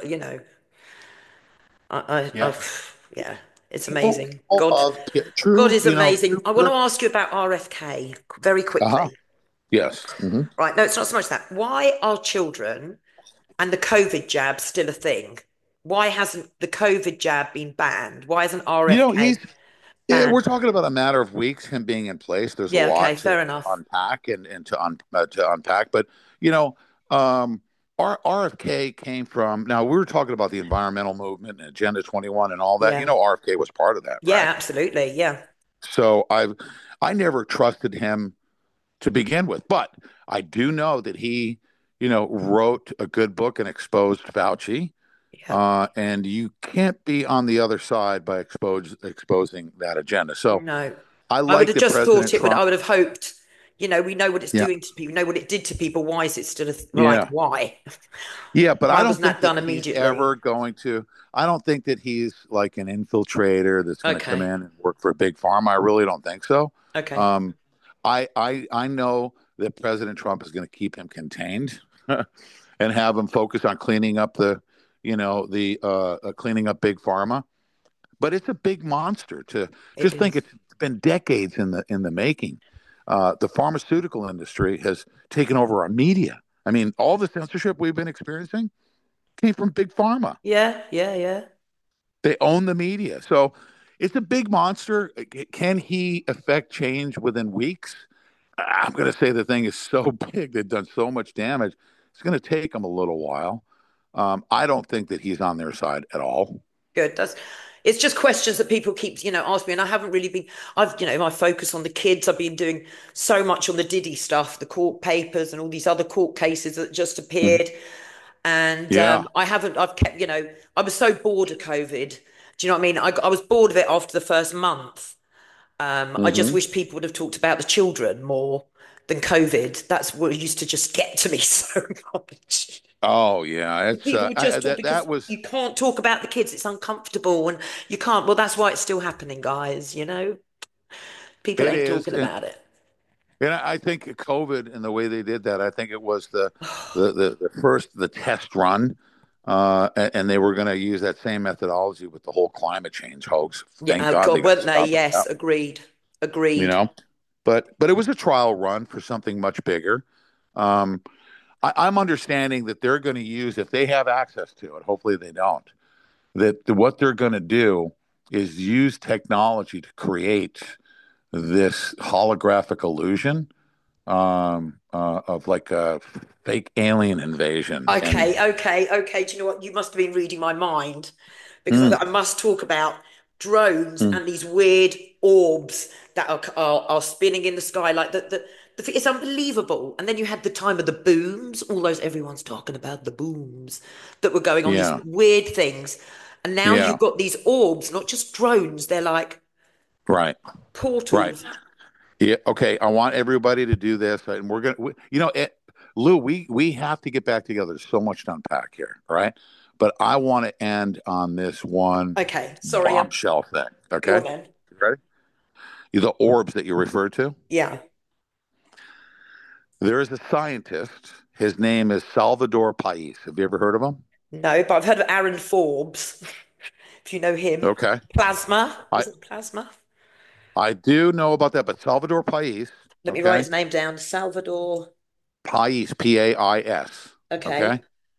Yeah. yeah, it's People, amazing. people God, of God true, is amazing. I want to true. ask you about RFK very Uh-huh. quickly. Yes. Right. No, it's not so much that. Why are children and the COVID jab still a thing? Why hasn't the COVID jab been banned? Why isn't He's RFK we're banned? talking about a matter of weeks, him being in place. There's a Yeah. Okay. lot Fair to enough. unpack to unpack. But, you know, um, RFK came from, now we were talking about the environmental movement and Agenda 21 and all that. Yeah. RFK was part of that, right? Yeah. Absolutely. Yeah. So I never trusted him to begin with, but I do know that he, wrote a good book and exposed Fauci. Yeah. And you can't be on the other side by exposing that agenda. So No. I I would like have that just thought President it would. I Trump. would have hoped. We know what it's Yeah, doing to people. We know what it did to people. Why is it still like yeah, why? yeah. But I Why don't wasn't think that that done he's immediately? ever going to. I don't think that he's like an infiltrator that's going to come Okay. in and work for big pharma. I really don't think so. Okay. Um, I know that President Trump is going to keep him contained and have him focus on cleaning up the cleaning up big pharma. But it's a big monster to It just think. is. It's been decades in the making. The pharmaceutical industry has taken over our media. I mean, all the censorship we've been experiencing came from big pharma. Yeah. Yeah. Yeah. They own the media, so it's a big monster. Can he affect change within weeks? I'm going to say the thing is so big, they've done so much damage. It's going to take him a little while. I don't think that he's on their side at all. Good. That's. It's just questions that people keep, asking me, and I haven't really been. I've, my focus on the kids. I've been doing so much on the Diddy stuff, the court papers, and all these other court cases that just Mhm. appeared. And Yeah. I haven't. I've kept. I was so bored of COVID. Do you know what I mean? I was bored of it after the first month. I just Hmm. wish people would have talked about the children more than COVID. That's what used to just get to me so much. Oh yeah, it's People would just talk that because was you can't talk about the kids. It's uncomfortable and you can't. Well, that's why it's still happening, guys. People it ain't is, talking about it. and I think COVID and the way they did that, I think it was the first the test run, and they were going to use that same methodology with the whole climate change hoax. Yeah, Thank oh God they God, got weren't they? stopped with Yes, that. agreed. You Agreed. know, but it was a trial run for something much bigger. Um, I'm understanding that they're going to use, if they have access to it. Hopefully they don't. That what they're going to do is use technology to create this holographic illusion of like a fake alien invasion. And Okay, okay, okay. Do you know what? You must have been reading my mind because mm, I must talk about drones mm, and these weird orbs that are spinning in the sky like it's unbelievable. And then you had the time of the booms, all those everyone's talking about the booms that were going on, these yeah, weird things. And now yeah, you've got these orbs, not just drones, they're like right, right. portals. Yeah, okay. I want everybody to do this, and Lou, we have to get back together. There's so much to unpack here, all right? But I want to end on this one Okay, sorry, bombshell thing. go on Okay, then. you ready? The orbs that you referred to. Yeah. There is a scientist. His name is Salvador Pais. Have you ever heard of him? No, but I've heard of Aaron Forbes, if you know him. Okay. Plasma. I Was it plasma? I do know about that, but Salvador Pais, Let me write okay? his name down. Salvador. Pais, Pais. Okay. Okay.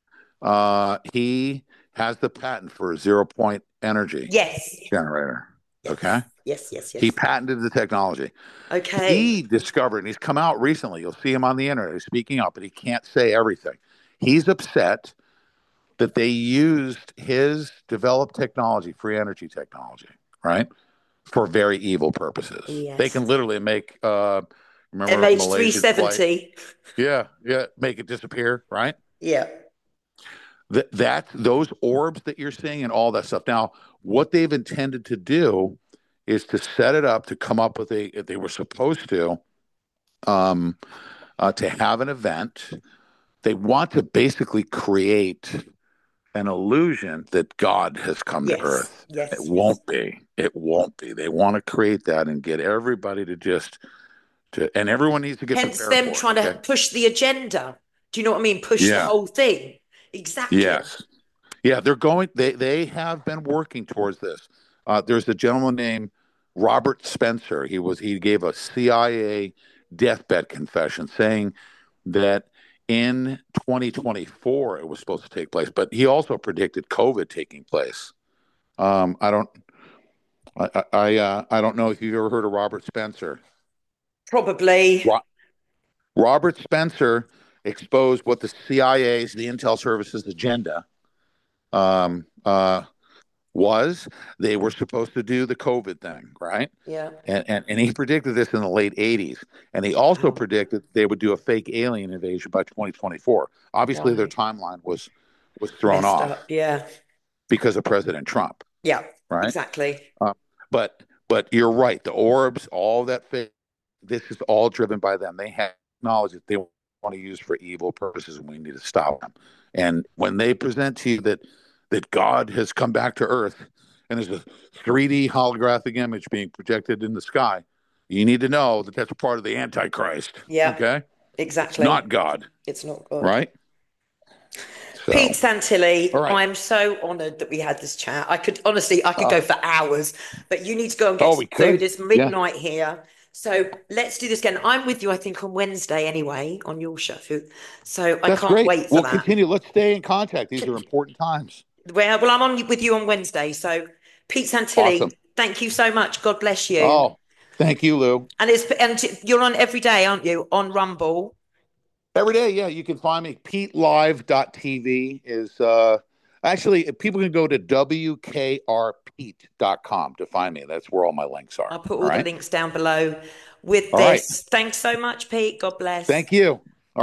He has the patent for a zero point energy Yes. generator. Okay. Yes. Yes. Yes. He Yes. patented the technology. Okay. He discovered, and he's come out recently. You'll see him on the internet. He's speaking up, but he can't say everything. He's upset that they used his developed technology, free energy technology, right, for very evil purposes. They Yes. can literally make, remember Malaysian flight? MH370. Yeah, yeah, make it disappear, right? Yeah. That those orbs that you're seeing and all that stuff. Now, what they've intended to do is to set it up to come up with a. They were supposed um, to have an event. They want to basically create an illusion that God has come to Yes. Earth. It Yes. Yes. won't be. It won't be. They want to create that and get everybody to just and everyone needs to get Hence prepared them for it. trying to Okay. push the agenda. Do you know what I mean? Push the Yeah. whole thing. Exactly. Yes. Yeah. They're going. They have been working towards this. There's a gentleman named Robert Spencer. He gave a CIA deathbed confession saying that in 2024 it was supposed to take place, but he also predicted COVID taking place. I don't. I don't know if you've ever heard of Robert Spencer. Probably. Ro- Robert Spencer exposed what the CIA's, the Intel Services agenda, um, was. They were supposed to do the COVID thing, right? Yeah. And he predicted this in the late 80s. And he also Wow. predicted they would do a fake alien invasion by 2024. Obviously, their Right. timeline was thrown Messed off up. Yeah. because of President Trump, Yeah. right? Exactly. Uh, but you're right. The orbs, all that fake, this is all driven by them. They have knowledge that they want to use for evil purposes, and we need to stop them. And when they present to you that God has come back to Earth and there's a 3D holographic image being projected in the sky, you need to know that that's part of the Antichrist. Yeah. Okay, it's Exactly. not God, It's not good. right? Pete So, all Santilli, right. I'm so honoured that we had this chat. I could honestly, I could Uh, go for hours, but you need to go and get oh, some we food. could. It's Yeah, midnight here. So let's do this again. I'm with you, I think, on Wednesday anyway, on your show. So I that's can't great. wait for We'll that. continue. Let's stay in contact. These are important times. Well, I'm on with you on Wednesday. So Pete Awesome. Santilli, thank you so much. God bless you. Oh, thank you, Lou. And you're on every day, aren't you? On Rumble. Every day, yeah, you can find me. PeteLive.tv is actually people can go to WKRPete.com to find me. That's where all my links are. I'll put All all the right. links down below with All right. this. Thanks so much, Pete. God bless. Thank you.